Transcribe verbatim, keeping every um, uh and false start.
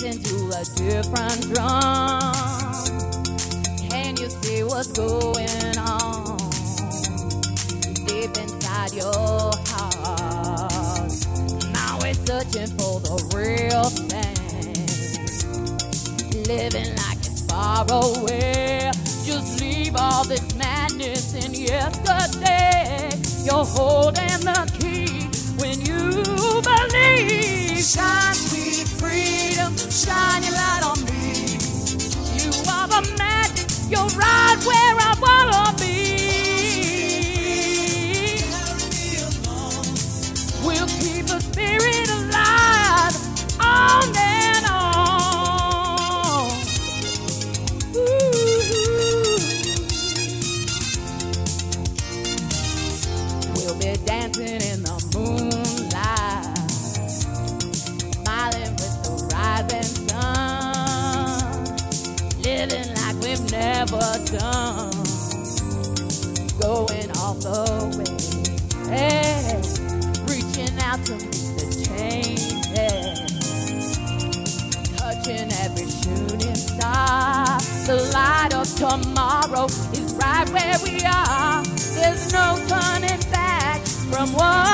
dancing to a different drum. Can you see what's going on deep inside your heart? Now we're searching for the real thing, living like it's far away. Just leave all this madness in yesterday. You're holding the key when you believe. Shine, sweet freedom, shine your light on me. You are the magic, you're right where I wanna be. We'll keep the spirit alive on and on. Ooh. We'll be dancing in the moonlight, smiling with the rising sun, living like we've never done, going all the way, hey, reaching out to meet the changes, touching every shooting star. The light of tomorrow is right where we are. There's no turning back from what